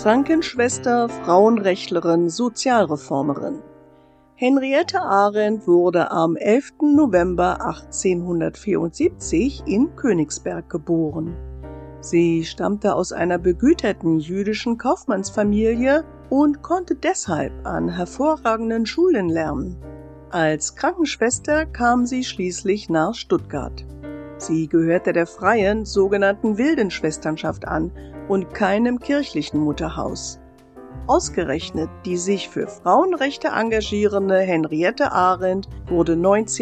Krankenschwester, Frauenrechtlerin, Sozialreformerin. Henriette Arendt wurde am 11. November 1874 in Königsberg geboren. Sie stammte aus einer begüterten jüdischen Kaufmannsfamilie und konnte deshalb an hervorragenden Schulen lernen. Als Krankenschwester kam sie schließlich nach Stuttgart. Sie gehörte der freien, sogenannten wilden Schwesternschaft an und keinem kirchlichen Mutterhaus. Ausgerechnet die sich für Frauenrechte engagierende Henriette Arendt wurde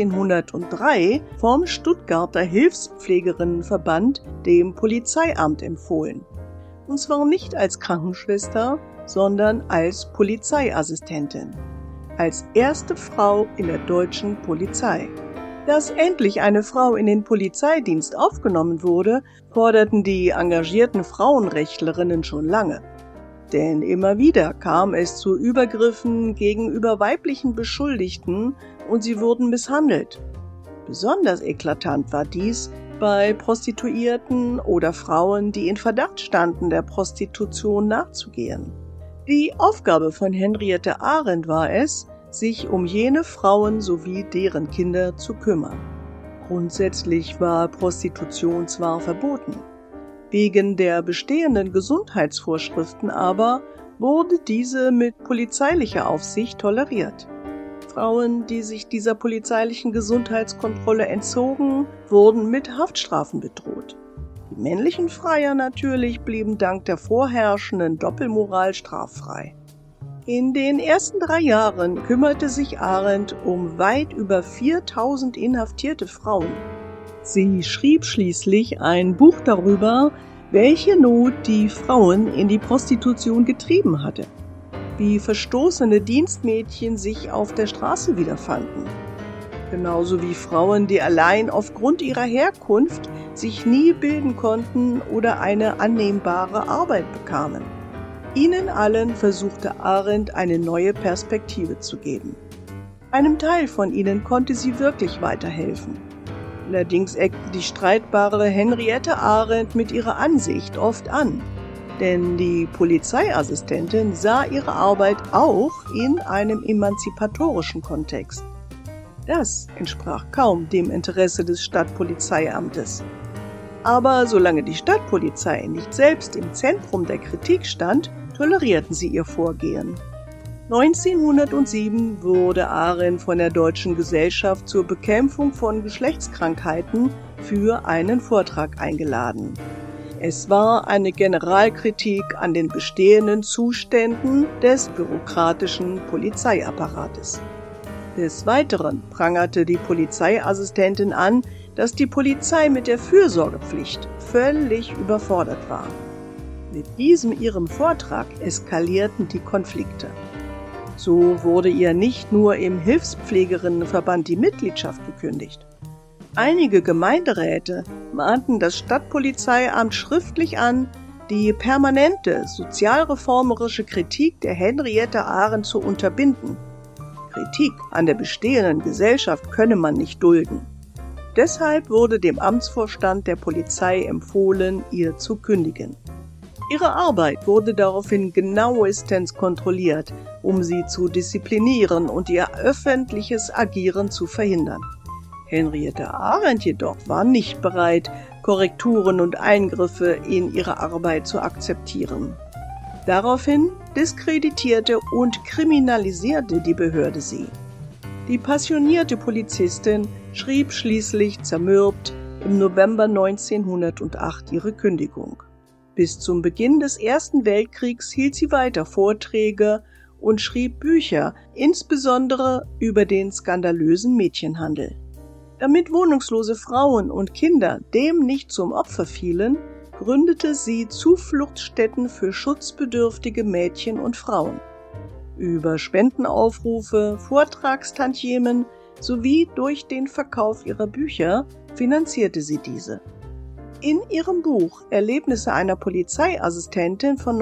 1903 vom Stuttgarter Hilfspflegerinnenverband dem Polizeiamt empfohlen. Und zwar nicht als Krankenschwester, sondern als Polizeiassistentin. Als erste Frau in der deutschen Polizei. Dass endlich eine Frau in den Polizeidienst aufgenommen wurde, forderten die engagierten Frauenrechtlerinnen schon lange. Denn immer wieder kam es zu Übergriffen gegenüber weiblichen Beschuldigten und sie wurden misshandelt. Besonders eklatant war dies bei Prostituierten oder Frauen, die in Verdacht standen, der Prostitution nachzugehen. Die Aufgabe von Henriette Arendt war es, sich um jene Frauen sowie deren Kinder zu kümmern. Grundsätzlich war Prostitution zwar verboten. Wegen der bestehenden Gesundheitsvorschriften aber wurde diese mit polizeilicher Aufsicht toleriert. Frauen, die sich dieser polizeilichen Gesundheitskontrolle entzogen, wurden mit Haftstrafen bedroht. Die männlichen Freier natürlich blieben dank der vorherrschenden Doppelmoral straffrei. In den ersten 3 Jahren kümmerte sich Arendt um weit über 4000 inhaftierte Frauen. Sie schrieb schließlich ein Buch darüber, welche Not die Frauen in die Prostitution getrieben hatte, wie verstoßene Dienstmädchen sich auf der Straße wiederfanden, genauso wie Frauen, die allein aufgrund ihrer Herkunft sich nie bilden konnten oder eine annehmbare Arbeit bekamen. Ihnen allen versuchte Arendt eine neue Perspektive zu geben. Einem Teil von ihnen konnte sie wirklich weiterhelfen. Allerdings eckte die streitbare Henriette Arendt mit ihrer Ansicht oft an, denn die Polizeiassistentin sah ihre Arbeit auch in einem emanzipatorischen Kontext. Das entsprach kaum dem Interesse des Stadtpolizeiamtes. Aber solange die Stadtpolizei nicht selbst im Zentrum der Kritik stand, tolerierten sie ihr Vorgehen. 1907 wurde Arendt von der Deutschen Gesellschaft zur Bekämpfung von Geschlechtskrankheiten für einen Vortrag eingeladen. Es war eine Generalkritik an den bestehenden Zuständen des bürokratischen Polizeiapparates. Des Weiteren prangerte die Polizeiassistentin an, dass die Polizei mit der Fürsorgepflicht völlig überfordert war. Mit diesem ihrem Vortrag eskalierten die Konflikte. So wurde ihr nicht nur im Hilfspflegerinnenverband die Mitgliedschaft gekündigt. Einige Gemeinderäte mahnten das Stadtpolizeiamt schriftlich an, die permanente sozialreformerische Kritik der Henriette Arendt zu unterbinden. Kritik an der bestehenden Gesellschaft könne man nicht dulden. Deshalb wurde dem Amtsvorstand der Polizei empfohlen, ihr zu kündigen. Ihre Arbeit wurde daraufhin genauestens kontrolliert, um sie zu disziplinieren und ihr öffentliches Agieren zu verhindern. Henriette Arendt jedoch war nicht bereit, Korrekturen und Eingriffe in ihre Arbeit zu akzeptieren. Daraufhin diskreditierte und kriminalisierte die Behörde sie. Die passionierte Polizistin schrieb schließlich zermürbt im November 1908 ihre Kündigung. Bis zum Beginn des Ersten Weltkriegs hielt sie weiter Vorträge und schrieb Bücher, insbesondere über den skandalösen Mädchenhandel. Damit wohnungslose Frauen und Kinder dem nicht zum Opfer fielen, gründete sie Zufluchtsstätten für schutzbedürftige Mädchen und Frauen. Über Spendenaufrufe, Vortragstantiemen sowie durch den Verkauf ihrer Bücher finanzierte sie diese. In ihrem Buch Erlebnisse einer Polizeiassistentin von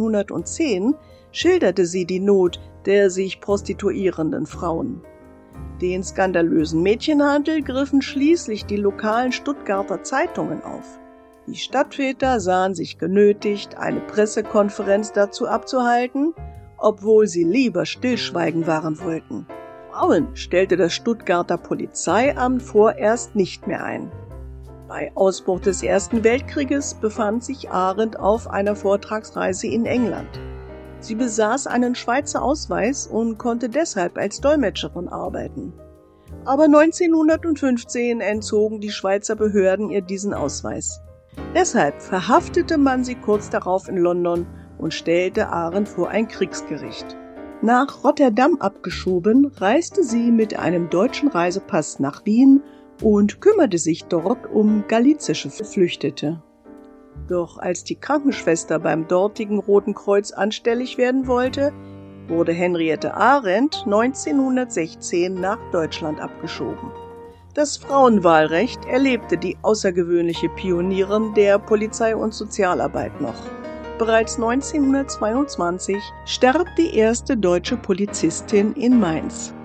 1910 schilderte sie die Not der sich prostituierenden Frauen. Den skandalösen Mädchenhandel griffen schließlich die lokalen Stuttgarter Zeitungen auf. Die Stadtväter sahen sich genötigt, eine Pressekonferenz dazu abzuhalten, obwohl sie lieber stillschweigen wahren wollten. Frauen stellte das Stuttgarter Polizeiamt vorerst nicht mehr ein. Bei Ausbruch des Ersten Weltkrieges befand sich Arendt auf einer Vortragsreise in England. Sie besaß einen Schweizer Ausweis und konnte deshalb als Dolmetscherin arbeiten. Aber 1915 entzogen die Schweizer Behörden ihr diesen Ausweis. Deshalb verhaftete man sie kurz darauf in London und stellte Arendt vor ein Kriegsgericht. Nach Rotterdam abgeschoben, reiste sie mit einem deutschen Reisepass nach Wien und kümmerte sich dort um galizische Geflüchtete. Doch als die Krankenschwester beim dortigen Roten Kreuz anstellig werden wollte, wurde Henriette Arendt 1916 nach Deutschland abgeschoben. Das Frauenwahlrecht erlebte die außergewöhnliche Pionierin der Polizei- und Sozialarbeit noch. Bereits 1922 starb die erste deutsche Polizistin in Mainz.